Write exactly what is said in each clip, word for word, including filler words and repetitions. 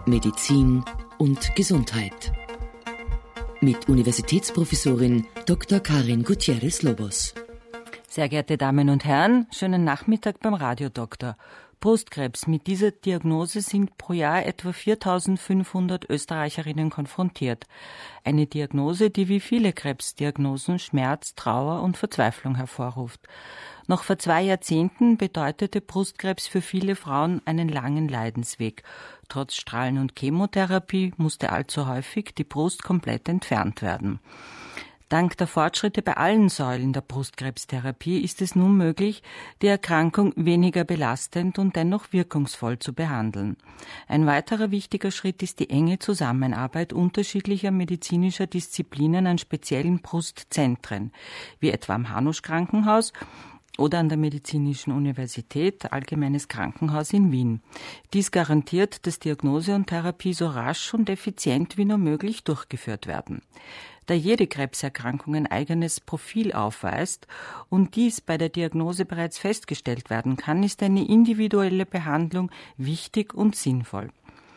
Medizin und Gesundheit mit Universitätsprofessorin Doktor Karin Gutierrez-Lobos. Sehr geehrte Damen und Herren, schönen Nachmittag beim Radiodoktor. Brustkrebs. Mit dieser Diagnose sind pro Jahr etwa viertausendfünfhundert Österreicherinnen konfrontiert. Eine Diagnose, die wie viele Krebsdiagnosen Schmerz, Trauer und Verzweiflung hervorruft. Noch vor zwei Jahrzehnten bedeutete Brustkrebs für viele Frauen einen langen Leidensweg. Trotz Strahlen- und Chemotherapie musste allzu häufig die Brust komplett entfernt werden. Dank der Fortschritte bei allen Säulen der Brustkrebstherapie ist es nun möglich, die Erkrankung weniger belastend und dennoch wirkungsvoll zu behandeln. Ein weiterer wichtiger Schritt ist die enge Zusammenarbeit unterschiedlicher medizinischer Disziplinen an speziellen Brustzentren, wie etwa am Hanusch-Krankenhaus oder an der Medizinischen Universität, Allgemeines Krankenhaus in Wien. Dies garantiert, dass Diagnose und Therapie so rasch und effizient wie nur möglich durchgeführt werden. Da jede Krebserkrankung ein eigenes Profil aufweist und dies bei der Diagnose bereits festgestellt werden kann, ist eine individuelle Behandlung wichtig und sinnvoll.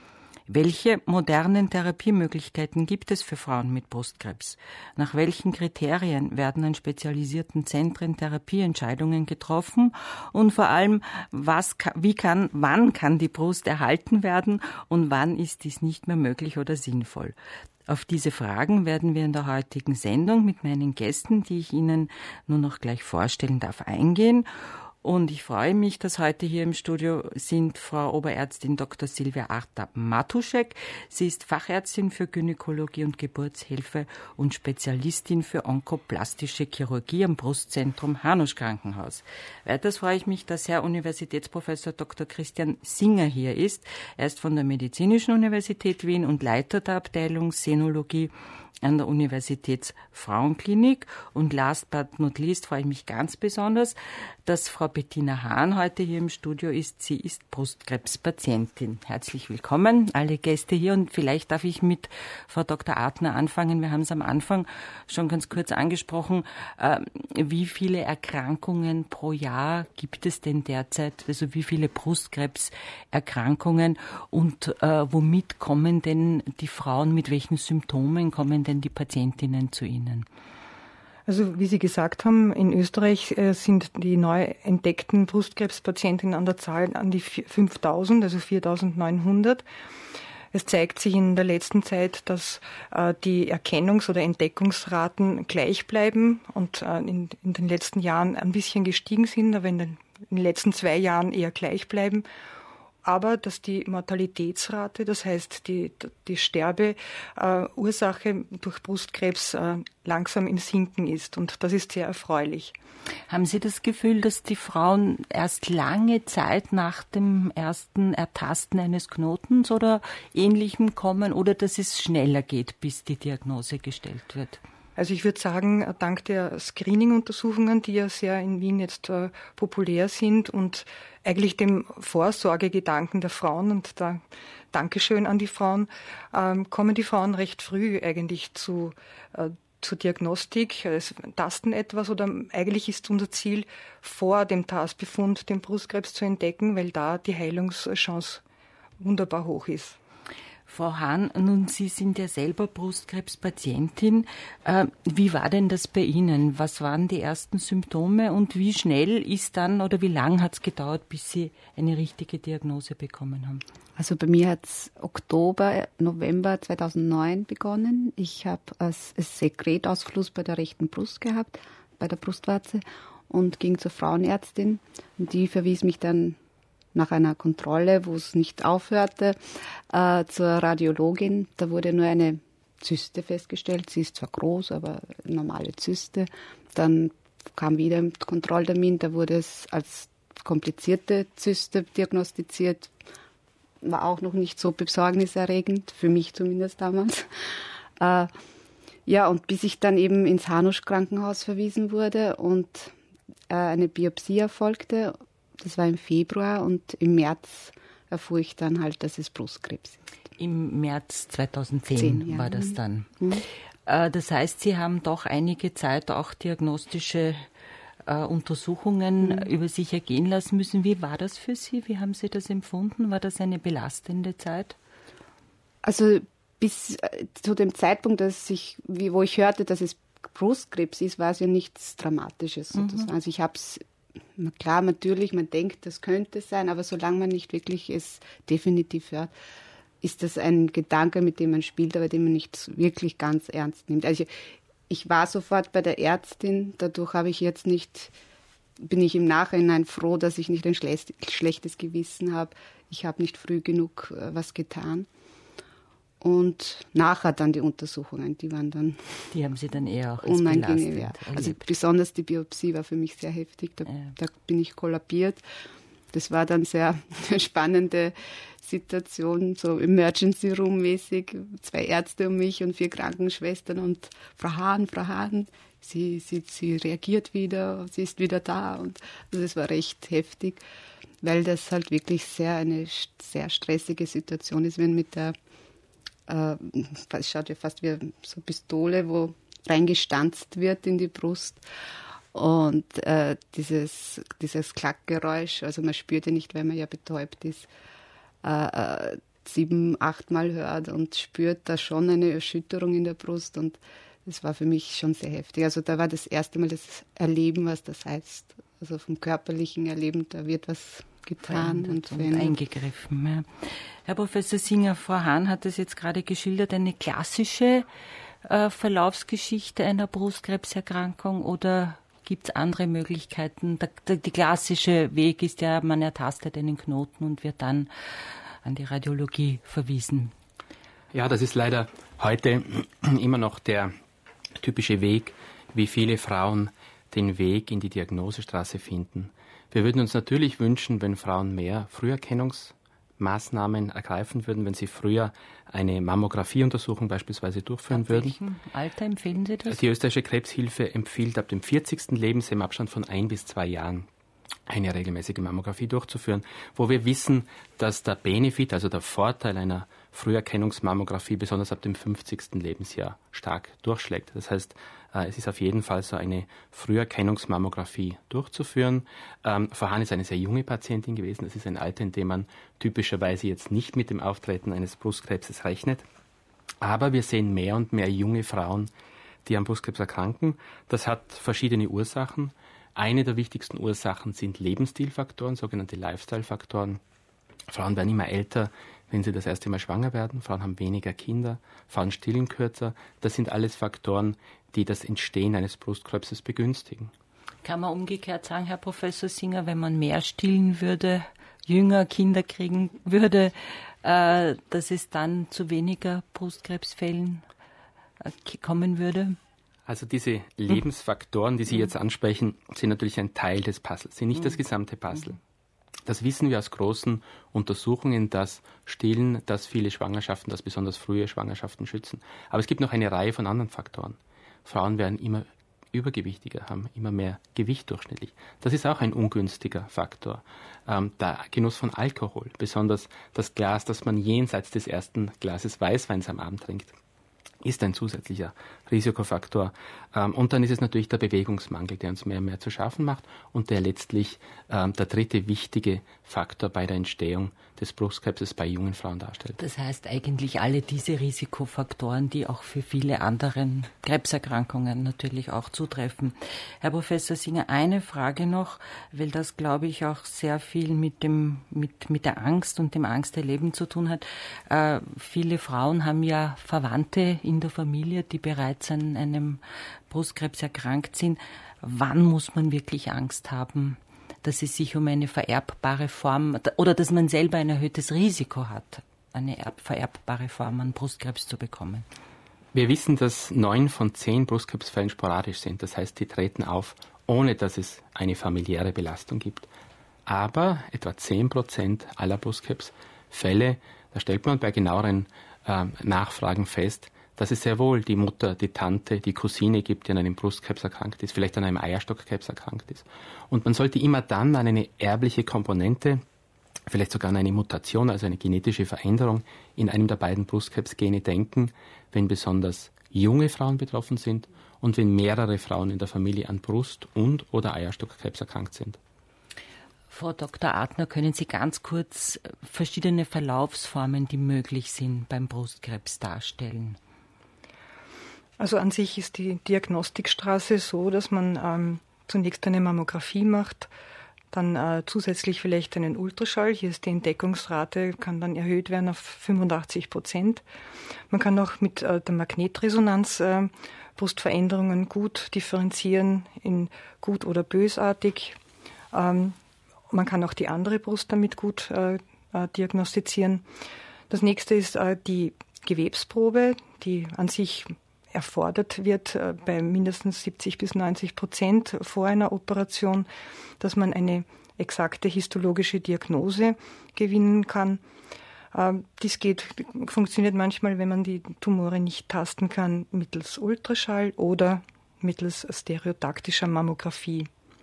Welche modernen Therapiemöglichkeiten gibt es für Frauen mit Brustkrebs? Nach welchen Kriterien werden an spezialisierten Zentren Therapieentscheidungen getroffen? Und vor allem, was, wie kann, wann kann die Brust erhalten werden und wann ist dies nicht mehr möglich oder sinnvoll? Auf diese Fragen werden wir in der heutigen Sendung mit meinen Gästen, die ich Ihnen nur noch gleich vorstellen darf, eingehen. Und ich freue mich, dass heute hier im Studio sind Frau Oberärztin Doktor Silvia Arta-Matuschek. Sie ist Fachärztin für Gynäkologie und Geburtshilfe und Spezialistin für onkoplastische Chirurgie am Brustzentrum Hanusch-Krankenhaus. Weiters freue ich mich, dass Herr Universitätsprofessor Doktor Christian Singer hier ist. Er ist von der Medizinischen Universität Wien und Leiter der Abteilung Senologie an der Universitätsfrauenklinik. Und last but not least freue ich mich ganz besonders, dass Frau Bettina Hahn heute hier im Studio ist. Sie ist Brustkrebspatientin. Herzlich willkommen, alle Gäste hier. Und vielleicht darf ich mit Frau Doktor Artner anfangen. Wir haben es am Anfang schon ganz kurz angesprochen. Äh, wie viele Erkrankungen pro Jahr gibt es denn derzeit? Also wie viele Brustkrebserkrankungen? Und äh, womit kommen denn die Frauen, mit welchen Symptomen kommen denn die Patientinnen zu Ihnen? Also wie Sie gesagt haben, in Österreich äh, sind die neu entdeckten Brustkrebspatientinnen an der Zahl an die fünftausend, also viertausendneunhundert. Es zeigt sich in der letzten Zeit, dass äh, die Erkennungs- oder Entdeckungsraten gleich bleiben und äh, in, in den letzten Jahren ein bisschen gestiegen sind, aber in den, in den letzten zwei Jahren eher gleich bleiben. Aber dass die Mortalitätsrate, das heißt die, die Sterbeursache äh, durch Brustkrebs äh, langsam im Sinken ist. Und das ist sehr erfreulich. Haben Sie das Gefühl, dass die Frauen erst lange Zeit nach dem ersten Ertasten eines Knotens oder Ähnlichem kommen oder dass es schneller geht, bis die Diagnose gestellt wird? Also ich würde sagen, dank der Screening-Untersuchungen, die ja sehr in Wien jetzt äh, populär sind und eigentlich dem Vorsorgegedanken der Frauen und da Dankeschön an die Frauen, ähm, kommen die Frauen recht früh eigentlich zu, äh, zur Diagnostik. Es tasten etwas oder eigentlich ist unser Ziel, vor dem Tastbefund den Brustkrebs zu entdecken, weil da die Heilungschance wunderbar hoch ist. Frau Hahn, nun, Sie sind ja selber Brustkrebspatientin. Äh, wie war denn das bei Ihnen? Was waren die ersten Symptome und wie schnell ist dann oder wie lang hat es gedauert, bis Sie eine richtige Diagnose bekommen haben? Also bei mir hat es Oktober, November zweitausendneun begonnen. Ich habe einen Sekretausfluss bei der rechten Brust gehabt, bei der Brustwarze und ging zur Frauenärztin und die verwies mich dann nach einer Kontrolle, wo es nicht aufhörte, äh, zur Radiologin. Da wurde nur eine Zyste festgestellt. Sie ist zwar groß, aber eine normale Zyste. Dann kam wieder ein Kontrolltermin. Da wurde es als komplizierte Zyste diagnostiziert. War auch noch nicht so besorgniserregend, für mich zumindest damals. Äh, ja, und bis ich dann eben ins Hanusch-Krankenhaus verwiesen wurde und äh, eine Biopsie erfolgte. Das war im Februar und im März erfuhr ich dann halt, dass es Brustkrebs ist. Im März zweitausendzehn Zehn, ja. war das dann. Mhm. Äh, das heißt, Sie haben doch einige Zeit auch diagnostische äh, Untersuchungen mhm. über sich ergehen lassen müssen. Wie war das für Sie? Wie haben Sie das empfunden? War das eine belastende Zeit? Also bis zu dem Zeitpunkt, dass ich, wie, wo ich hörte, dass es Brustkrebs ist, war es ja nichts Dramatisches sozusagen. Mhm. Also ich habe es, klar, natürlich, man denkt, das könnte sein, aber solange man nicht wirklich es definitiv hört, ist das ein Gedanke, mit dem man spielt, aber den man nicht wirklich ganz ernst nimmt. Also ich, ich war sofort bei der Ärztin, dadurch habe ich jetzt nicht, bin ich im Nachhinein froh, dass ich nicht ein schlechtes Gewissen habe. Ich habe nicht früh genug was getan. Und nachher dann die Untersuchungen, die waren dann Die haben Sie dann eher auch unangenehm. Ja. Also besonders die Biopsie war für mich sehr heftig, da, ja. da bin ich kollabiert. Das war dann sehr eine spannende Situation, so Emergency Room mäßig, zwei Ärzte um mich und vier Krankenschwestern und Frau Hahn, Frau Hahn, sie, sie, sie reagiert wieder, sie ist wieder da. Und also das war recht heftig, weil das halt wirklich sehr eine sehr stressige Situation ist, wenn mit der es schaut ja fast wie so eine Pistole, wo reingestanzt wird in die Brust. Und äh, dieses, dieses Klackgeräusch, also man spürt ja nicht, weil man ja betäubt ist, äh, sieben, achtmal hört und spürt da schon eine Erschütterung in der Brust. Und das war für mich schon sehr heftig. Also da war das erste Mal das Erleben, was das heißt. Also vom körperlichen Erleben, da wird was getan und, und eingegriffen. Ja. Herr Professor Singer, Frau Hahn hat es jetzt gerade geschildert, eine klassische äh, Verlaufsgeschichte einer Brustkrebserkrankung oder gibt es andere Möglichkeiten? Der, der, die klassische Weg ist ja, man ertastet einen Knoten und wird dann an die Radiologie verwiesen. Ja, das ist leider heute immer noch der typische Weg, wie viele Frauen den Weg in die Diagnosestraße finden. Wir würden uns natürlich wünschen, wenn Frauen mehr Früherkennungsmaßnahmen ergreifen würden, wenn sie früher eine Mammographieuntersuchung beispielsweise durchführen ab würden. Welchem Alter empfehlen Sie das? Die österreichische Krebshilfe empfiehlt ab dem vierzigsten Lebensjahr im Abstand von ein bis zwei Jahren eine regelmäßige Mammographie durchzuführen, wo wir wissen, dass der Benefit, also der Vorteil einer Früherkennungsmammographie besonders ab dem fünfzigsten Lebensjahr stark durchschlägt. Das heißt, es ist auf jeden Fall so eine Früherkennungsmammographie durchzuführen. Ähm, Frau Hahn ist eine sehr junge Patientin gewesen. Das ist ein Alter, in dem man typischerweise jetzt nicht mit dem Auftreten eines Brustkrebses rechnet. Aber wir sehen mehr und mehr junge Frauen, die an Brustkrebs erkranken. Das hat verschiedene Ursachen. Eine der wichtigsten Ursachen sind Lebensstilfaktoren, sogenannte Lifestyle-Faktoren. Frauen werden immer älter, wenn sie das erste Mal schwanger werden. Frauen haben weniger Kinder, Frauen stillen kürzer. Das sind alles Faktoren, die das Entstehen eines Brustkrebses begünstigen. Kann man umgekehrt sagen, Herr Professor Singer, wenn man mehr stillen würde, jünger Kinder kriegen würde, äh, dass es dann zu weniger Brustkrebsfällen äh, kommen würde? Also diese Lebensfaktoren, die Sie jetzt ansprechen, sind natürlich ein Teil des Puzzles, sind nicht das gesamte Puzzle. Das wissen wir aus großen Untersuchungen, dass Stillen, dass viele Schwangerschaften, dass besonders frühe Schwangerschaften schützen. Aber es gibt noch eine Reihe von anderen Faktoren. Frauen werden immer übergewichtiger, haben immer mehr Gewicht durchschnittlich. Das ist auch ein ungünstiger Faktor. Ähm, der Genuss von Alkohol, besonders das Glas, das man jenseits des ersten Glases Weißweins am Abend trinkt, ist ein zusätzlicher Risikofaktor. Ähm, und dann ist es natürlich der Bewegungsmangel, der uns mehr und mehr zu schaffen macht und der letztlich ähm, der dritte wichtige Faktor bei der Entstehung des Brustkrebses bei jungen Frauen darstellt. Das heißt eigentlich alle diese Risikofaktoren, die auch für viele anderen Krebserkrankungen natürlich auch zutreffen. Herr Professor Singer, eine Frage noch, weil das, glaube ich, auch sehr viel mit dem mit mit der Angst und dem Angsterleben zu tun hat. Äh, viele Frauen haben ja Verwandte in der Familie, die bereits an einem Brustkrebs erkrankt sind. Wann muss man wirklich Angst haben, dass es sich um eine vererbbare Form oder dass man selber ein erhöhtes Risiko hat, eine vererbbare Form an Brustkrebs zu bekommen? Wir wissen, dass neun von zehn Brustkrebsfällen sporadisch sind. Das heißt, die treten auf, ohne dass es eine familiäre Belastung gibt. Aber etwa zehn Prozent aller Brustkrebsfälle, da stellt man bei genaueren äh, Nachfragen fest, dass es sehr wohl die Mutter, die Tante, die Cousine gibt, die an einem Brustkrebs erkrankt ist, vielleicht an einem Eierstockkrebs erkrankt ist. Und man sollte immer dann an eine erbliche Komponente, vielleicht sogar an eine Mutation, also eine genetische Veränderung in einem der beiden Brustkrebsgene denken, wenn besonders junge Frauen betroffen sind und wenn mehrere Frauen in der Familie an Brust- und oder Eierstockkrebs erkrankt sind. Frau Doktor Artner, können Sie ganz kurz verschiedene Verlaufsformen, die möglich sind, beim Brustkrebs darstellen? Also an sich ist die Diagnostikstraße so, dass man ähm, zunächst eine Mammographie macht, dann äh, zusätzlich vielleicht einen Ultraschall. Hier ist die Entdeckungsrate, kann dann erhöht werden auf fünfundachtzig Prozent. Man kann auch mit äh, der Magnetresonanz äh, Brustveränderungen gut differenzieren in gut oder bösartig. Ähm, man kann auch die andere Brust damit gut äh, äh, diagnostizieren. Das nächste ist äh, die Gewebsprobe, die an sich erfordert wird äh, bei mindestens siebzig bis neunzig Prozent vor einer Operation, dass man eine exakte histologische Diagnose gewinnen kann. Äh, dies geht, funktioniert manchmal, wenn man die Tumore nicht tasten kann, mittels Ultraschall oder mittels stereotaktischer Mammographie.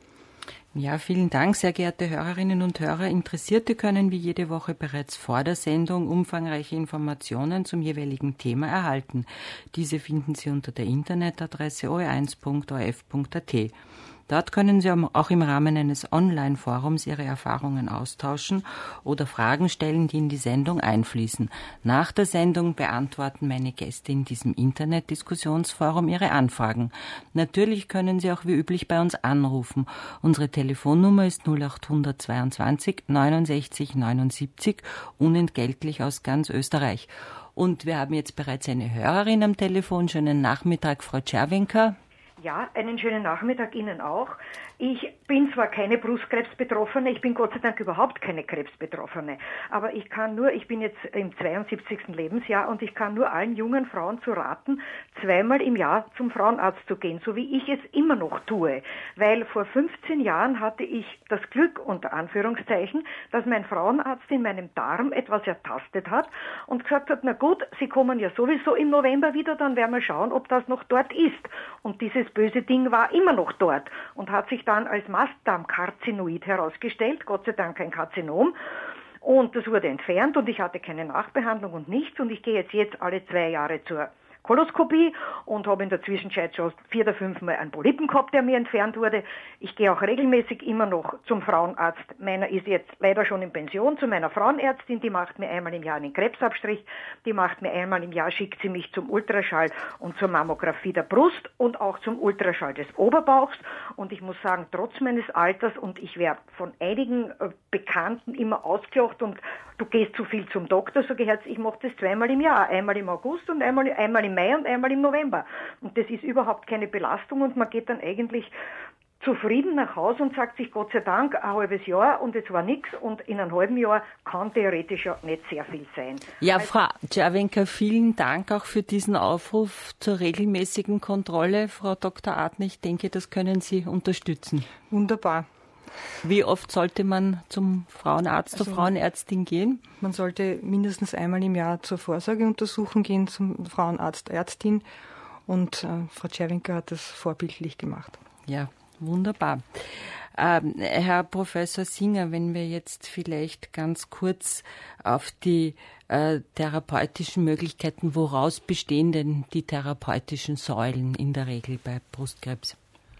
Ja, vielen Dank, sehr geehrte Hörerinnen und Hörer. Interessierte können wie jede Woche bereits vor der Sendung umfangreiche Informationen zum jeweiligen Thema erhalten. Diese finden Sie unter der Internetadresse o e eins punkt o r f punkt a t. Dort können Sie auch im Rahmen eines Online-Forums Ihre Erfahrungen austauschen oder Fragen stellen, die in die Sendung einfließen. Nach der Sendung beantworten meine Gäste in diesem Internet-Diskussionsforum Ihre Anfragen. Natürlich können Sie auch wie üblich bei uns anrufen. Unsere Telefonnummer ist null acht zweiundzwanzig neunundsechzig neunundsiebzig, unentgeltlich aus ganz Österreich. Und wir haben jetzt bereits eine Hörerin am Telefon. Schönen Nachmittag, Frau Czerwenka. Ja, einen schönen Nachmittag Ihnen auch. Ich bin zwar keine Brustkrebsbetroffene, ich bin Gott sei Dank überhaupt keine Krebsbetroffene, aber ich kann nur, ich bin jetzt im zweiundsiebzigsten Lebensjahr und ich kann nur allen jungen Frauen zu raten, zweimal im Jahr zum Frauenarzt zu gehen, so wie ich es immer noch tue, weil vor fünfzehn Jahren hatte ich das Glück, unter Anführungszeichen, dass mein Frauenarzt in meinem Darm etwas ertastet hat und gesagt hat, na gut, Sie kommen ja sowieso im November wieder, dann werden wir schauen, ob das noch dort ist. Und dieses böse Ding war immer noch dort und hat sich dann als Mastdarmkarzinoid herausgestellt, Gott sei Dank ein Karzinom. Und das wurde entfernt und ich hatte keine Nachbehandlung und nichts. Und ich gehe jetzt, jetzt alle zwei Jahre zur Koloskopie und habe in der Zwischenzeit schon vier oder fünf Mal einen Polypen gehabt, der mir entfernt wurde. Ich gehe auch regelmäßig immer noch zum Frauenarzt. Meiner ist jetzt leider schon in Pension, zu meiner Frauenärztin. Die macht mir einmal im Jahr einen Krebsabstrich. Die macht mir einmal im Jahr, schickt sie mich zum Ultraschall und zur Mammographie der Brust und auch zum Ultraschall des Oberbauchs. Und ich muss sagen, trotz meines Alters, und ich werde von einigen äh, Bekannten immer ausgelacht und du gehst zu viel zum Doktor, sage ich jetzt, ich mache das zweimal im Jahr, einmal im August und einmal, einmal im Mai und einmal im November. Und das ist überhaupt keine Belastung und man geht dann eigentlich zufrieden nach Hause und sagt sich, Gott sei Dank, ein halbes Jahr und es war nichts und in einem halben Jahr kann theoretisch ja nicht sehr viel sein. Ja, also, Frau Czerwenka, vielen Dank auch für diesen Aufruf zur regelmäßigen Kontrolle. Frau Doktor Artner, ich denke, das können Sie unterstützen. Wunderbar. Wie oft sollte man zum Frauenarzt, zur also, Frauenärztin gehen? Man sollte mindestens einmal im Jahr zur Vorsorgeuntersuchung gehen, zum Frauenarzt, Ärztin. Und äh, Frau Czerwenka hat das vorbildlich gemacht. Ja, wunderbar. Ähm, Herr Professor Singer, wenn wir jetzt vielleicht ganz kurz auf die äh, therapeutischen Möglichkeiten, woraus bestehen denn die therapeutischen Säulen in der Regel bei Brustkrebs?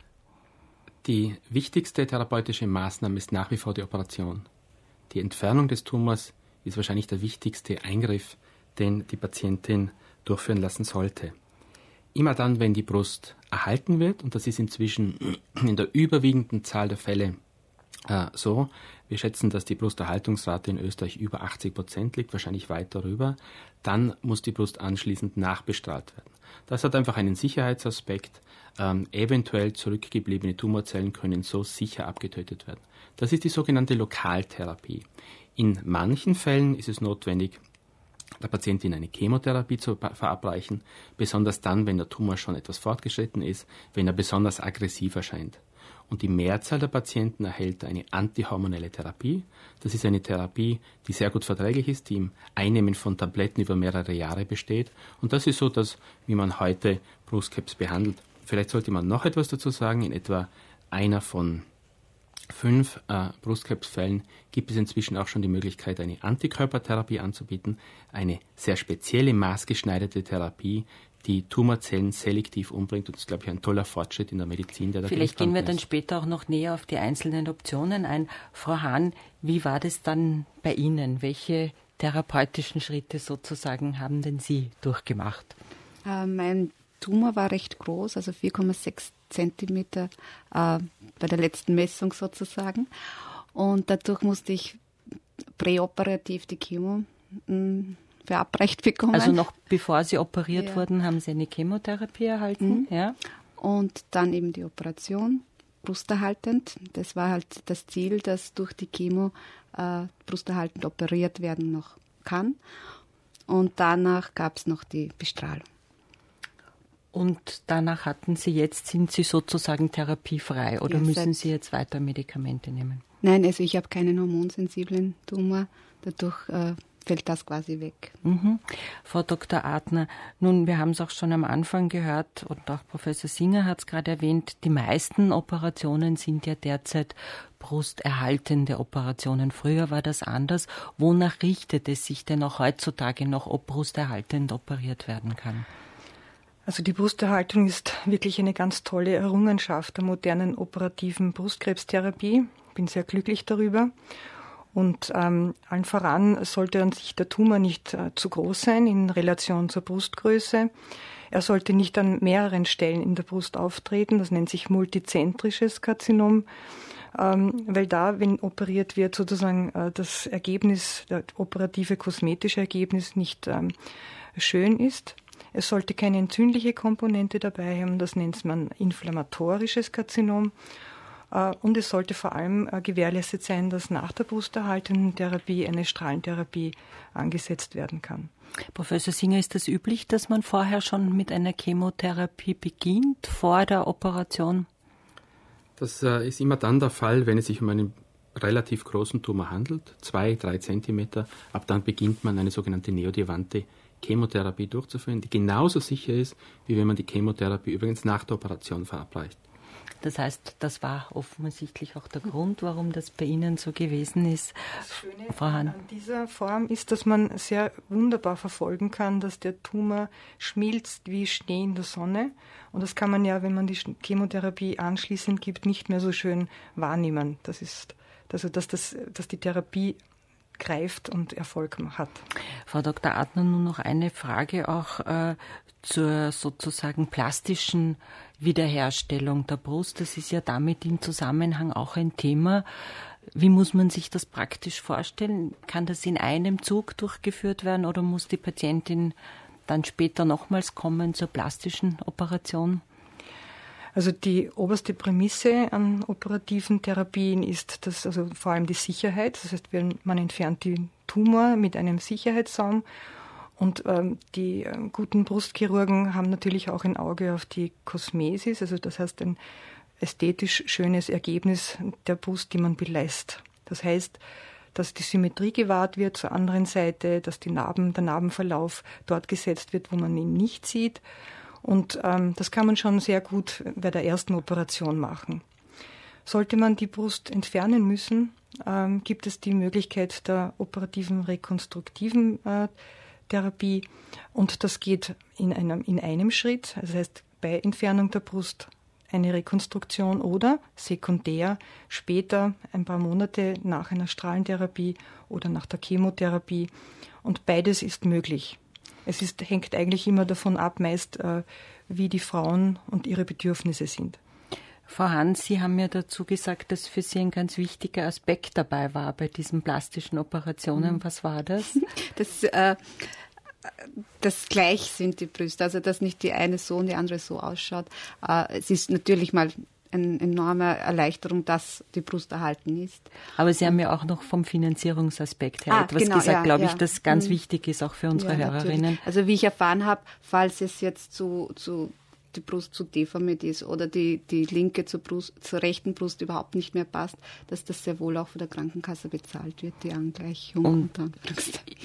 Die wichtigste therapeutische Maßnahme ist nach wie vor die Operation. Die Entfernung des Tumors ist wahrscheinlich der wichtigste Eingriff, den die Patientin durchführen lassen sollte. Immer dann, wenn die Brust erhalten wird, und das ist inzwischen in der überwiegenden Zahl der Fälle äh, so, wir schätzen, dass die Brusterhaltungsrate in Österreich über achtzig Prozent liegt, wahrscheinlich weit darüber, dann muss die Brust anschließend nachbestrahlt werden. Das hat einfach einen Sicherheitsaspekt. Ähm, eventuell zurückgebliebene Tumorzellen können so sicher abgetötet werden. Das ist die sogenannte Lokaltherapie. In manchen Fällen ist es notwendig, der Patientin eine Chemotherapie zu verabreichen, besonders dann, wenn der Tumor schon etwas fortgeschritten ist, wenn er besonders aggressiv erscheint. Und die Mehrzahl der Patienten erhält eine antihormonelle Therapie. Das ist eine Therapie, die sehr gut verträglich ist, die im Einnehmen von Tabletten über mehrere Jahre besteht. Und das ist so, dass, wie man heute Brustkrebs behandelt. Vielleicht sollte man noch etwas dazu sagen. In etwa einer von fünf äh, Brustkrebsfällen gibt es inzwischen auch schon die Möglichkeit, eine Antikörpertherapie anzubieten, eine sehr spezielle maßgeschneiderte Therapie, die Tumorzellen selektiv umbringt. Und das ist, glaube ich, ein toller Fortschritt in der Medizin, der da Vielleicht gehen wir dann später auch noch näher auf die einzelnen Optionen ein. Frau Hahn, wie war das dann bei Ihnen? Welche therapeutischen Schritte sozusagen haben denn Sie durchgemacht? Äh, mein Tumor war recht groß, also vier Komma sechs Zentimeter äh, bei der letzten Messung sozusagen. Und dadurch musste ich präoperativ die Chemo mh, verabreicht bekommen. Also noch bevor Sie operiert ja. wurden, haben Sie eine Chemotherapie erhalten? Mhm. Ja. Und dann eben die Operation, brusterhaltend. Das war halt das Ziel, dass durch die Chemo äh, brusterhaltend operiert werden noch kann. Und danach gab es noch die Bestrahlung. Und danach hatten Sie jetzt, sind Sie sozusagen therapiefrei oder ja, müssen Sie jetzt weiter Medikamente nehmen? Nein, also ich habe keinen hormonsensiblen Tumor. Dadurch äh, fällt das quasi weg. Mhm. Frau Doktor Adner, nun, wir haben es auch schon am Anfang gehört und auch Professor Singer hat es gerade erwähnt, die meisten Operationen sind ja derzeit brusterhaltende Operationen. Früher war das anders. Wonach richtet es sich denn auch heutzutage noch, ob brusterhaltend operiert werden kann? Also die Brusterhaltung ist wirklich eine ganz tolle Errungenschaft der modernen operativen Brustkrebstherapie. Ich bin sehr glücklich darüber. Und ähm, allen voran sollte an sich der Tumor nicht äh, zu groß sein in Relation zur Brustgröße. Er sollte nicht an mehreren Stellen in der Brust auftreten. Das nennt sich multizentrisches Karzinom, ähm, weil da, wenn operiert wird, sozusagen äh, das Ergebnis, das operative kosmetische Ergebnis nicht ähm, schön ist. Es sollte keine entzündliche Komponente dabei haben, das nennt man inflammatorisches Karzinom. Und es sollte vor allem gewährleistet sein, dass nach der brusterhaltenden Therapie eine Strahlentherapie angesetzt werden kann. Professor Singer, ist das üblich, dass man vorher schon mit einer Chemotherapie beginnt, vor der Operation? Das äh, ist immer dann der Fall, wenn es sich um einen relativ großen Tumor handelt, zwei, drei Zentimeter. Ab dann beginnt man eine sogenannte neoadjuvante Chemotherapie durchzuführen, die genauso sicher ist, wie wenn man die Chemotherapie übrigens nach der Operation verabreicht. Das heißt, das war offensichtlich auch der Grund, warum das bei Ihnen so gewesen ist. Das Schöne Frau Hahn. an dieser Form ist, dass man sehr wunderbar verfolgen kann, dass der Tumor schmilzt wie Schnee in der Sonne. Und das kann man ja, wenn man die Chemotherapie anschließend gibt, nicht mehr so schön wahrnehmen. Das ist, also dass, das, dass die Therapie greift und Erfolg hat. Frau Doktor Adner, nun noch eine Frage auch äh, zur sozusagen plastischen Wiederherstellung der Brust. Das ist ja damit im Zusammenhang auch ein Thema. Wie muss man sich das praktisch vorstellen? Kann das in einem Zug durchgeführt werden oder muss die Patientin dann später nochmals kommen zur plastischen Operation? Also die oberste Prämisse an operativen Therapien ist, dass also vor allem die Sicherheit. Das heißt, man entfernt den Tumor mit einem Sicherheitssaum. Und ähm, die äh, guten Brustchirurgen haben natürlich auch ein Auge auf die Kosmesis, also das heißt ein ästhetisch schönes Ergebnis der Brust, die man belässt. Das heißt, dass die Symmetrie gewahrt wird zur anderen Seite, dass die Narben, der Narbenverlauf dort gesetzt wird, wo man ihn nicht sieht. Und ähm, das kann man schon sehr gut bei der ersten Operation machen. Sollte man die Brust entfernen müssen, ähm, gibt es die Möglichkeit der operativen rekonstruktiven äh, Therapie. Und das geht in einem, in einem Schritt. Das heißt, bei Entfernung der Brust eine Rekonstruktion oder sekundär später, ein paar Monate nach einer Strahlentherapie oder nach der Chemotherapie. Und beides ist möglich. Es ist, hängt eigentlich immer davon ab, meist äh, wie die Frauen und ihre Bedürfnisse sind. Frau Hahn, Sie haben ja dazu gesagt, dass für Sie ein ganz wichtiger Aspekt dabei war bei diesen plastischen Operationen. Was war das? Das, äh, das gleich sind die Brüste, also dass nicht die eine so und die andere so ausschaut. Äh, es ist natürlich mal eine enorme Erleichterung, dass die Brust erhalten ist. Aber Sie haben ja auch noch vom Finanzierungsaspekt her ah, etwas genau, gesagt, ja, glaube ja. ich, das ganz mhm. wichtig ist, auch für unsere ja, Hörerinnen. Natürlich. Also wie ich erfahren habe, falls es jetzt zu, zu die Brust zu deformiert ist oder die, die linke zur, Brust, zur rechten Brust überhaupt nicht mehr passt, dass das sehr wohl auch von der Krankenkasse bezahlt wird, die Angleichung. Und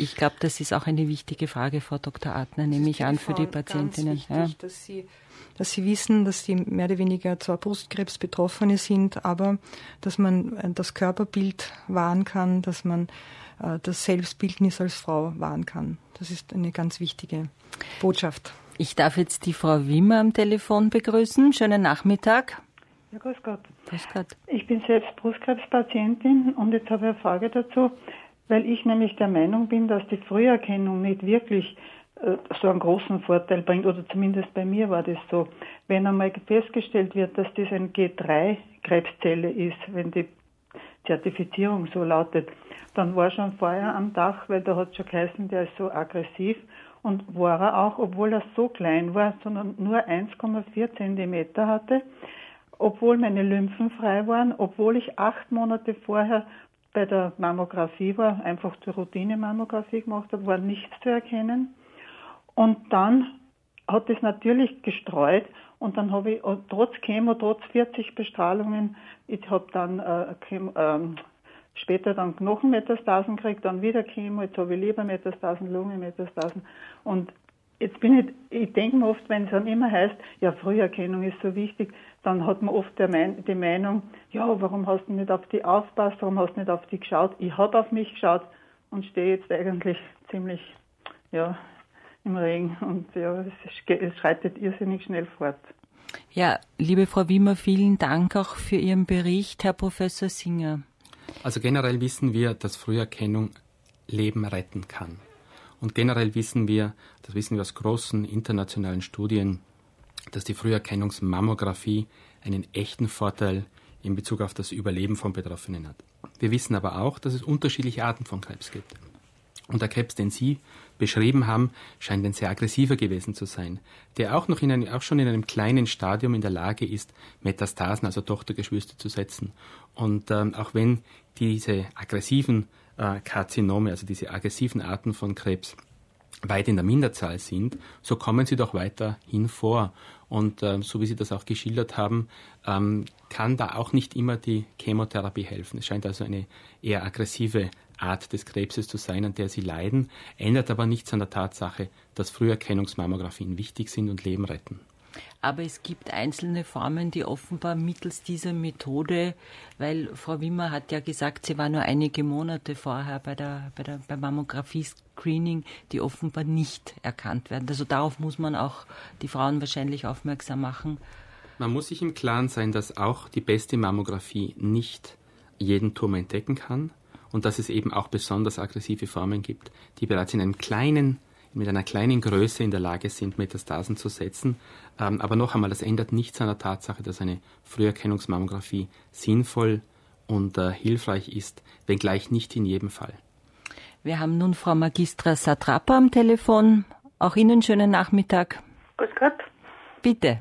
Ich glaube, das ist auch eine wichtige Frage, Frau Doktor Artner, nehme ich an, für die Patientinnen. Ganz wichtig, ja. dass sie dass sie wissen, dass sie mehr oder weniger zwar Brustkrebs-Betroffene sind, aber dass man das Körperbild wahren kann, dass man äh, das Selbstbildnis als Frau wahren kann. Das ist eine ganz wichtige Botschaft. Ich darf jetzt die Frau Wimmer am Telefon begrüßen. Schönen Nachmittag. Ja, grüß Gott. Grüß Gott. Ich bin selbst Brustkrebspatientin und jetzt habe ich eine Frage dazu, weil ich nämlich der Meinung bin, dass die Früherkennung nicht wirklich äh, so einen großen Vorteil bringt, oder zumindest bei mir war das so. Wenn einmal festgestellt wird, dass das ein G drei Krebszelle ist, wenn die Zertifizierung so lautet, dann war schon vorher am Dach, weil da hat schon geheißen, der ist so aggressiv, und war er auch, obwohl er so klein war, sondern nur eins Komma vier Zentimeter hatte, obwohl meine Lymphen frei waren, obwohl ich acht Monate vorher bei der Mammographie war, einfach zur Routine-Mammographie gemacht habe, war nichts zu erkennen. Und dann hat es natürlich gestreut und dann habe ich trotz Chemo, trotz vierzig Bestrahlungen, ich habe dann äh, Chemo, ähm, später dann Knochenmetastasen gekriegt, dann wieder Chemo, jetzt habe ich Lebermetastasen, Lungenmetastasen. Und jetzt bin ich, ich denke mir oft, wenn es dann immer heißt, ja, Früherkennung ist so wichtig, dann hat man oft der Mein, die Meinung, ja, warum hast du nicht auf die aufgepasst, warum hast du nicht auf die geschaut? Ich habe auf mich geschaut und stehe jetzt eigentlich ziemlich, ja, im Regen und ja, es, es schreitet irrsinnig schnell fort. Ja, liebe Frau Wimmer, vielen Dank auch für Ihren Bericht, Herr Professor Singer. Also generell wissen wir, dass Früherkennung Leben retten kann. Und generell wissen wir, das wissen wir aus großen internationalen Studien, dass die Früherkennungsmammographie einen echten Vorteil in Bezug auf das Überleben von Betroffenen hat. Wir wissen aber auch, dass es unterschiedliche Arten von Krebs gibt. Und der Krebs, den Sie beschrieben haben, scheint ein sehr aggressiver gewesen zu sein, der auch, noch in einem, auch schon in einem kleinen Stadium in der Lage ist, Metastasen, also Tochtergeschwüste, zu setzen. Und ähm, auch wenn diese aggressiven äh, Karzinome, also diese aggressiven Arten von Krebs, weit in der Minderzahl sind, so kommen sie doch weiterhin vor. Und ähm, so wie Sie das auch geschildert haben, ähm, kann da auch nicht immer die Chemotherapie helfen. Es scheint also eine eher aggressive Art des Krebses zu sein, an der sie leiden, ändert aber nichts an der Tatsache, dass Früherkennungsmammografien wichtig sind und Leben retten. Aber es gibt einzelne Formen, die offenbar mittels dieser Methode, weil Frau Wimmer hat ja gesagt, sie war nur einige Monate vorher bei der, bei der beim Mammographie-Screening, die offenbar nicht erkannt werden. Also darauf muss man auch die Frauen wahrscheinlich aufmerksam machen. Man muss sich im Klaren sein, dass auch die beste Mammographie nicht jeden Tumor entdecken kann und dass es eben auch besonders aggressive Formen gibt, die bereits in einem kleinen mit einer kleinen Größe in der Lage sind, Metastasen zu setzen. Ähm, aber noch einmal, das ändert nichts an der Tatsache, dass eine Früherkennungsmammographie sinnvoll und äh, hilfreich ist, wenngleich nicht in jedem Fall. Wir haben nun Frau Magistra Satrapa am Telefon. Auch Ihnen schönen Nachmittag. Grüß Gott. Bitte.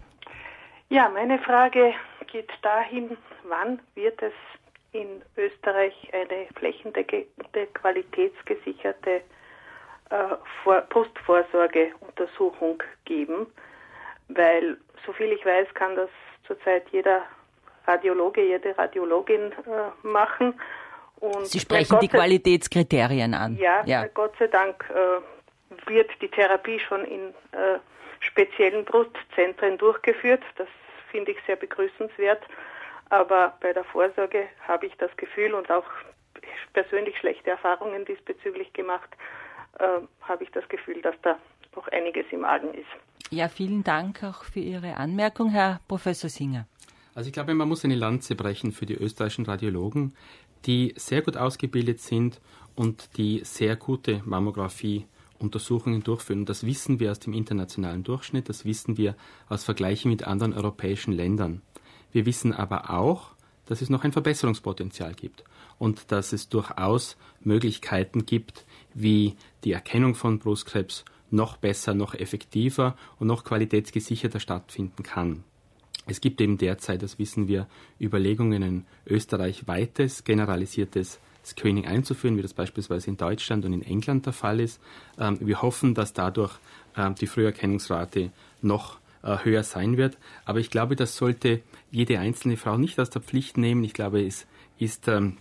Ja, meine Frage geht dahin, wann wird es in Österreich eine flächendeckende, qualitätsgesicherte Vor- Brustvorsorgeuntersuchung geben, weil, soviel ich weiß, kann das zurzeit jeder Radiologe, jede Radiologin äh, machen. Und Sie sprechen die Qualitätskriterien an. Ja, ja. Gott sei Dank äh, wird die Therapie schon in äh, speziellen Brustzentren durchgeführt. Das finde ich sehr begrüßenswert. Aber bei der Vorsorge habe ich das Gefühl und auch persönlich schlechte Erfahrungen diesbezüglich gemacht, Äh, habe ich das Gefühl, dass da noch einiges im Argen ist. Ja, vielen Dank auch für Ihre Anmerkung, Herr Professor Singer. Also ich glaube, man muss eine Lanze brechen für die österreichischen Radiologen, die sehr gut ausgebildet sind und die sehr gute Mammographie-Untersuchungen durchführen. Und das wissen wir aus dem internationalen Durchschnitt, das wissen wir aus Vergleichen mit anderen europäischen Ländern. Wir wissen aber auch, dass es noch ein Verbesserungspotenzial gibt und dass es durchaus Möglichkeiten gibt, wie die Erkennung von Brustkrebs noch besser, noch effektiver und noch qualitätsgesicherter stattfinden kann. Es gibt eben derzeit, das wissen wir, Überlegungen, ein österreichweites, generalisiertes Screening einzuführen, wie das beispielsweise in Deutschland und in England der Fall ist. Wir hoffen, dass dadurch die Früherkennungsrate noch höher sein wird. Aber ich glaube, das sollte jede einzelne Frau nicht aus der Pflicht nehmen. Ich glaube, es ist ähm,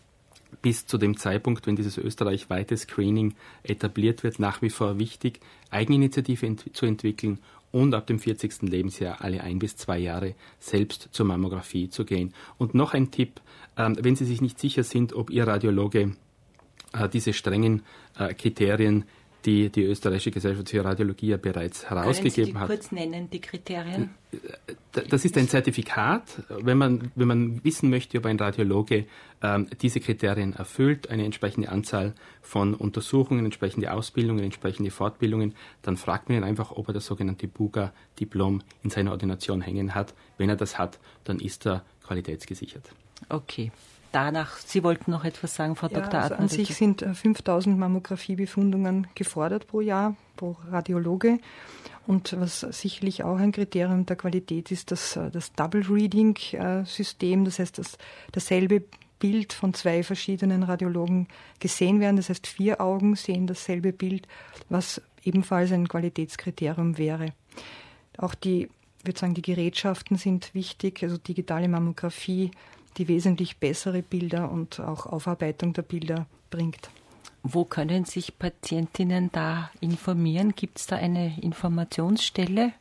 bis zu dem Zeitpunkt, wenn dieses österreichweite Screening etabliert wird, nach wie vor wichtig, Eigeninitiative ent- zu entwickeln und ab dem vierzigsten Lebensjahr alle ein bis zwei Jahre selbst zur Mammographie zu gehen. Und noch ein Tipp, ähm, wenn Sie sich nicht sicher sind, ob Ihr Radiologe äh, diese strengen äh, Kriterien, die die österreichische Gesellschaft für Radiologie ja bereits herausgegeben hat. Können Sie die kurz nennen, die Kriterien? Das ist ein Zertifikat, wenn man, wenn man wissen möchte, ob ein Radiologe ähm, diese Kriterien erfüllt, eine entsprechende Anzahl von Untersuchungen, entsprechende Ausbildungen, entsprechende Fortbildungen, dann fragt man ihn einfach, ob er das sogenannte Buga-Diplom in seiner Ordination hängen hat. Wenn er das hat, dann ist er qualitätsgesichert. Okay. Danach, Sie wollten noch etwas sagen, Frau ja, Doktor also Adner. An sich sind fünftausend Mammografiebefundungen gefordert pro Jahr, pro Radiologe. Und was sicherlich auch ein Kriterium der Qualität ist, das, das Double-Reading-System, das heißt, dass dasselbe Bild von zwei verschiedenen Radiologen gesehen werden. Das heißt, vier Augen sehen dasselbe Bild, was ebenfalls ein Qualitätskriterium wäre. Auch die, ich würde sagen, die Gerätschaften sind wichtig, also digitale Mammographie, die wesentlich bessere Bilder und auch Aufarbeitung der Bilder bringt. Wo können sich Patientinnen da informieren? Gibt es da eine Informationsstelle?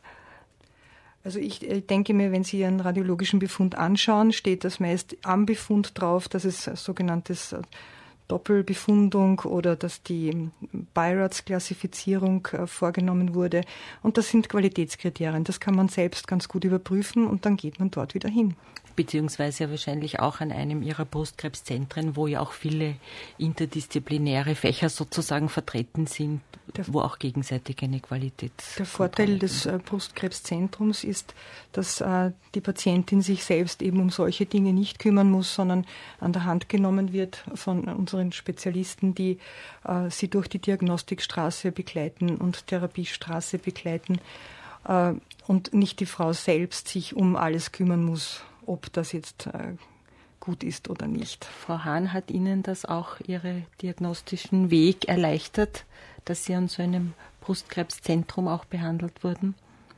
Also ich denke mir, wenn Sie einen radiologischen Befund anschauen, steht das meist am Befund drauf, dass es sogenanntes Doppelbefundung oder dass die Birots-Klassifizierung vorgenommen wurde. Und das sind Qualitätskriterien. Das kann man selbst ganz gut überprüfen und dann geht man dort wieder hin. Beziehungsweise ja wahrscheinlich auch an einem Ihrer Brustkrebszentren, wo ja auch viele interdisziplinäre Fächer sozusagen vertreten sind, der, wo auch gegenseitig eine Qualität. Der Vorteil des äh, Brustkrebszentrums ist, dass äh, die Patientin sich selbst eben um solche Dinge nicht kümmern muss, sondern an der Hand genommen wird von unseren Spezialisten, die äh, sie durch die Diagnostikstraße begleiten und Therapiestraße begleiten äh, und nicht die Frau selbst sich um alles kümmern muss, ob das jetzt äh, gut ist oder nicht. Frau Hahn, hat Ihnen das auch Ihren diagnostischen Weg erleichtert, dass Sie an so einem Brustkrebszentrum auch behandelt wurden?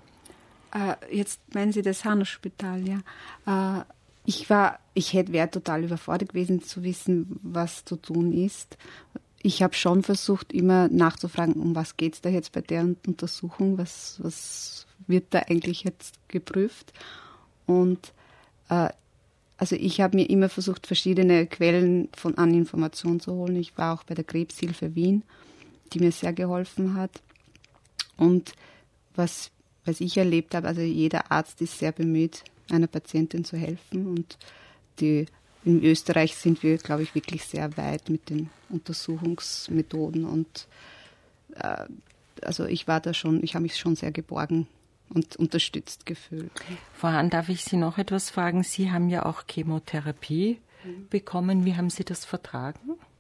Äh, jetzt meinen Sie das Hanau-Spital, ja. Äh, ich war, ich hätte, wäre total überfordert gewesen zu wissen, was zu tun ist. Ich habe schon versucht, immer nachzufragen, um was geht es da jetzt bei der Untersuchung, was, was wird da eigentlich jetzt geprüft? Und also ich habe mir immer versucht, verschiedene Quellen von an Informationen zu holen. Ich war auch bei der Krebshilfe Wien, die mir sehr geholfen hat. Und was, was ich erlebt habe, also jeder Arzt ist sehr bemüht, einer Patientin zu helfen. Und die, in Österreich sind wir, glaube ich, wirklich sehr weit mit den Untersuchungsmethoden. Und äh, also ich war da schon, ich habe mich schon sehr geborgen und unterstützt gefühlt. Frau Hahn, darf ich Sie noch etwas fragen? Sie haben ja auch Chemotherapie mhm. bekommen. Wie haben Sie das vertragen?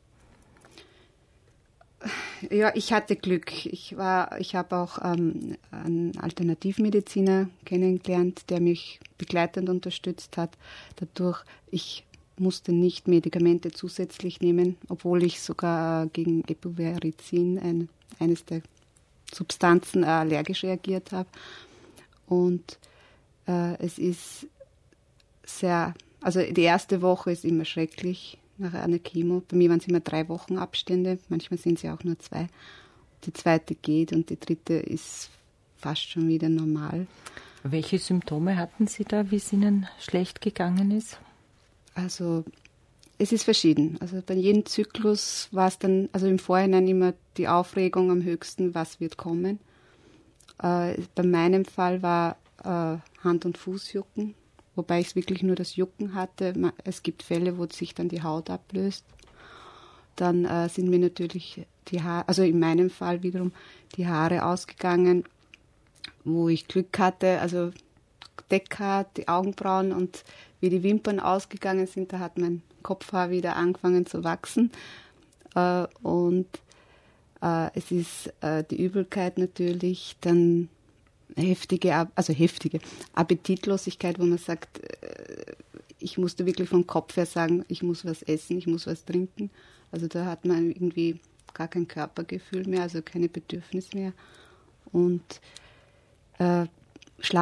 Ja, ich hatte Glück. Ich war, ich habe auch ähm, einen Alternativmediziner kennengelernt, der mich begleitend unterstützt hat. Dadurch, ich musste nicht Medikamente zusätzlich nehmen, obwohl ich sogar gegen Epivarizin, ein, eines der Substanzen, allergisch reagiert habe. Und äh, es ist sehr, also die erste Woche ist immer schrecklich nach einer Chemo. Bei mir waren es immer drei Wochen Abstände, manchmal sind sie auch nur zwei. Die zweite geht und die dritte ist fast schon wieder normal. Welche Symptome hatten Sie da, wie es Ihnen schlecht gegangen ist? Also es ist verschieden. Also bei jedem Zyklus war es dann, also im Vorhinein immer die Aufregung am höchsten, was wird kommen. Äh, bei meinem Fall war äh, Hand- und Fußjucken, wobei ich wirklich nur das Jucken hatte. Es gibt Fälle, wo sich dann die Haut ablöst. Dann äh, sind mir natürlich die Haare, also in meinem Fall wiederum die Haare ausgegangen, wo ich Glück hatte, also Deckhaar, die Augenbrauen, und wie die Wimpern ausgegangen sind, da hat mein Kopfhaar wieder angefangen zu wachsen. Äh, und äh, es ist äh, die Übelkeit natürlich, dann heftige, also heftige Appetitlosigkeit, wo man sagt, äh, ich musste wirklich vom Kopf her sagen, ich muss was essen, ich muss was trinken. Also da hat man irgendwie gar kein Körpergefühl mehr, also keine Bedürfnis mehr. Und äh,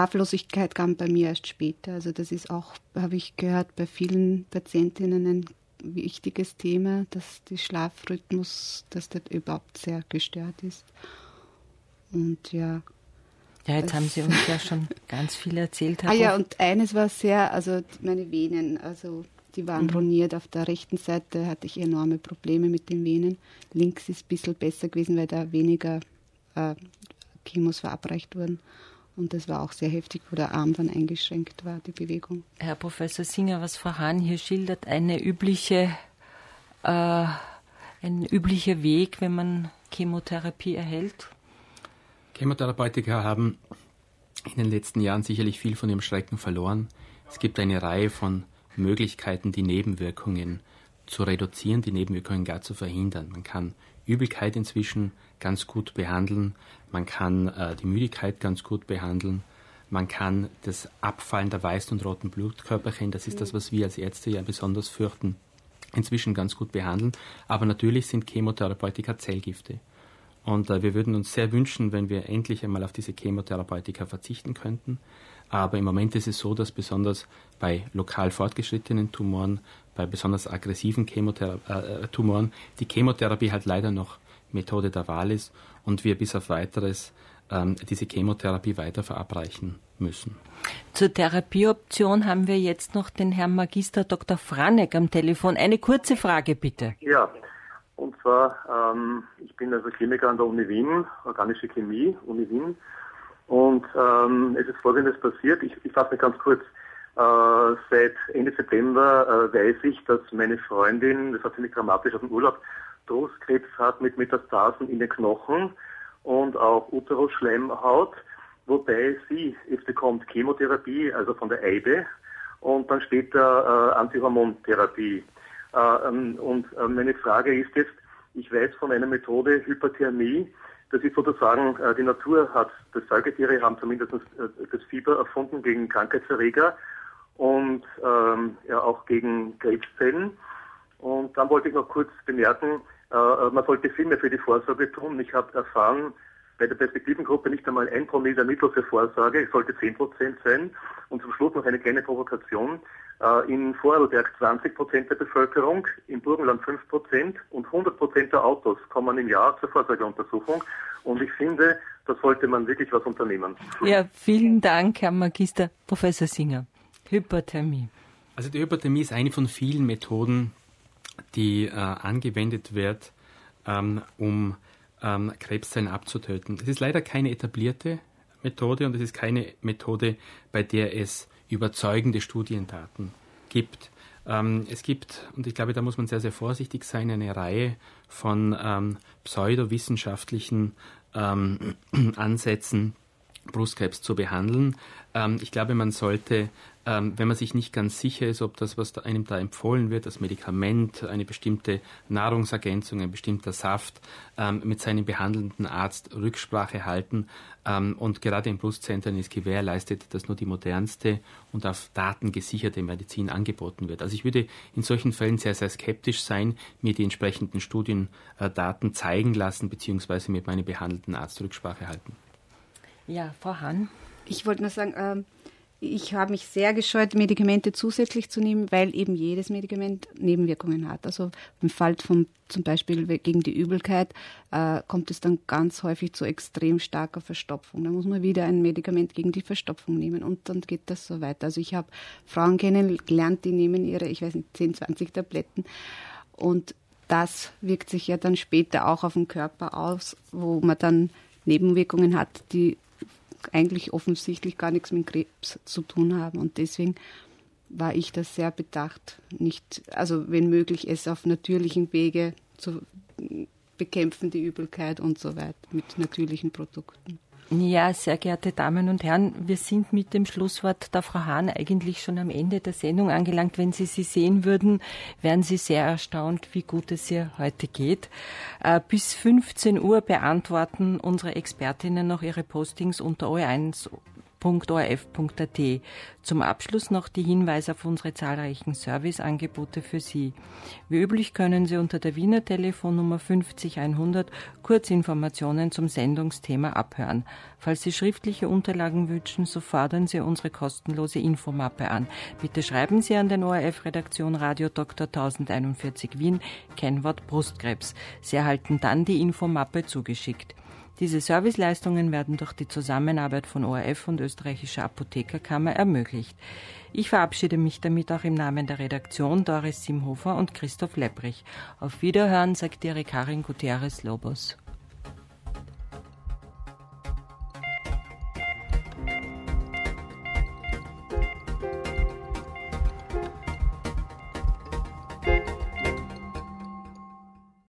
Schlaflosigkeit kam bei mir erst später. Also das ist auch, habe ich gehört, bei vielen Patientinnen ein wichtiges Thema, dass der Schlafrhythmus, dass der überhaupt sehr gestört ist. Und ja. Ja, jetzt haben Sie uns ja schon ganz viel erzählt. Herr Ah ja, und eines war sehr, also meine Venen, also die waren mhm. ruiniert. Auf der rechten Seite hatte ich enorme Probleme mit den Venen. Links ist ein bisschen besser gewesen, weil da weniger äh, Chemos verabreicht wurden. Und das war auch sehr heftig, wo der Arm dann eingeschränkt war, die Bewegung. Herr Professor Singer, was Frau Hahn hier schildert, eine übliche, äh, ein üblicher Weg, wenn man Chemotherapie erhält? Chemotherapeutika haben in den letzten Jahren sicherlich viel von ihrem Schrecken verloren. Es gibt eine Reihe von Möglichkeiten, die Nebenwirkungen zu reduzieren, die Nebenwirkungen gar zu verhindern. Man kann Übelkeit inzwischen ganz gut behandeln, man kann äh, die Müdigkeit ganz gut behandeln, man kann das Abfallen der weißen und roten Blutkörperchen, das ist das, was wir als Ärzte ja besonders fürchten, inzwischen ganz gut behandeln. Aber natürlich sind Chemotherapeutika Zellgifte. Und äh, wir würden uns sehr wünschen, wenn wir endlich einmal auf diese Chemotherapeutika verzichten könnten. Aber im Moment ist es so, dass besonders bei lokal fortgeschrittenen Tumoren, bei besonders aggressiven Chemothera- äh, Tumoren, die Chemotherapie halt leider noch Methode der Wahl ist und wir bis auf Weiteres ähm, diese Chemotherapie weiter verabreichen müssen. Zur Therapieoption haben wir jetzt noch den Herrn Magister Doktor Franek am Telefon. Eine kurze Frage bitte. Ja. Und zwar, ähm, ich bin also Chemiker an der Uni Wien, organische Chemie, Uni Wien. Und ähm, es ist Folgendes passiert, ich, ich fasse mich ganz kurz. Äh, seit Ende September äh, weiß ich, dass meine Freundin, das war ziemlich dramatisch aus dem Urlaub, Brustkrebs hat mit Metastasen in den Knochen und auch Uterusschleimhaut, wobei sie jetzt bekommt Chemotherapie, also von der Eibe, und dann später äh, Antihormontherapie. Uh, und uh, meine Frage ist jetzt, ich weiß von einer Methode Hyperthermie, das ist sozusagen, uh, die Natur hat, das Säugetiere haben zumindest uh, das Fieber erfunden gegen Krankheitserreger und uh, ja auch gegen Krebszellen. Und dann wollte ich noch kurz bemerken, uh, man sollte viel mehr für die Vorsorge tun. Ich habe erfahren, bei der Perspektivengruppe nicht einmal ein Promille der Mittel für Vorsorge, es sollte zehn Prozent sein. Und zum Schluss noch eine kleine Provokation. In Vorarlberg zwanzig Prozent der Bevölkerung, im Burgenland fünf Prozent und hundert Prozent der Autos kommen im Jahr zur Vorsorgeuntersuchung. Und ich finde, da sollte man wirklich was unternehmen. Ja, vielen Dank, Herr Magister Professor Singer. Hyperthermie. Also die Hyperthermie ist eine von vielen Methoden, die äh, angewendet wird, ähm, um ähm, Krebszellen abzutöten. Es ist leider keine etablierte Methode und es ist keine Methode, bei der es überzeugende Studiendaten gibt. Ähm, es gibt, und ich glaube, da muss man sehr, sehr vorsichtig sein, eine Reihe von ähm, pseudowissenschaftlichen ähm, Ansätzen, Brustkrebs zu behandeln. Ähm, ich glaube, man sollte, ähm, wenn man sich nicht ganz sicher ist, ob das, was da einem da empfohlen wird, das Medikament, eine bestimmte Nahrungsergänzung, ein bestimmter Saft, ähm, mit seinem behandelnden Arzt Rücksprache halten. Ähm, und gerade in Brustzentren ist gewährleistet, dass nur die modernste und auf Daten gesicherte Medizin angeboten wird. Also ich würde in solchen Fällen sehr, sehr skeptisch sein, mir die entsprechenden Studiendaten zeigen lassen, beziehungsweise mit meinem behandelnden Arzt Rücksprache halten. Ja, Frau Hahn. Ich wollte nur sagen, äh, ich habe mich sehr gescheut, Medikamente zusätzlich zu nehmen, weil eben jedes Medikament Nebenwirkungen hat. Also im Fall von zum Beispiel gegen die Übelkeit äh, kommt es dann ganz häufig zu extrem starker Verstopfung. Da muss man wieder ein Medikament gegen die Verstopfung nehmen und dann geht das so weiter. Also ich habe Frauen kennengelernt, die nehmen ihre, ich weiß nicht, zehn, zwanzig Tabletten und das wirkt sich ja dann später auch auf den Körper aus, wo man dann Nebenwirkungen hat, die eigentlich offensichtlich gar nichts mit Krebs zu tun haben. Und deswegen war ich da sehr bedacht, nicht, also wenn möglich, es auf natürlichen Wege zu bekämpfen, die Übelkeit und so weiter, mit natürlichen Produkten. Ja, sehr geehrte Damen und Herren, wir sind mit dem Schlusswort der Frau Hahn eigentlich schon am Ende der Sendung angelangt. Wenn Sie sie sehen würden, wären Sie sehr erstaunt, wie gut es ihr heute geht. Äh, bis fünfzehn Uhr beantworten unsere Expertinnen noch ihre Postings unter O E eins punkt o r f punkt a t. Zum Abschluss noch die Hinweise auf unsere zahlreichen Serviceangebote für Sie. Wie üblich können Sie unter der Wiener Telefonnummer fünfzig hundert Kurzinformationen zum Sendungsthema abhören. Falls Sie schriftliche Unterlagen wünschen, so fordern Sie unsere kostenlose Infomappe an. Bitte schreiben Sie an den O R F-Redaktion Radio Doktor tausendeinundvierzig Wien, Kennwort Brustkrebs. Sie erhalten dann die Infomappe zugeschickt. Diese Serviceleistungen werden durch die Zusammenarbeit von O R F und Österreichischer Apothekerkammer ermöglicht. Ich verabschiede mich damit auch im Namen der Redaktion, Doris Simhofer und Christoph Lepprich. Auf Wiederhören, sagt Ihre Karin Gutierrez-Lobos.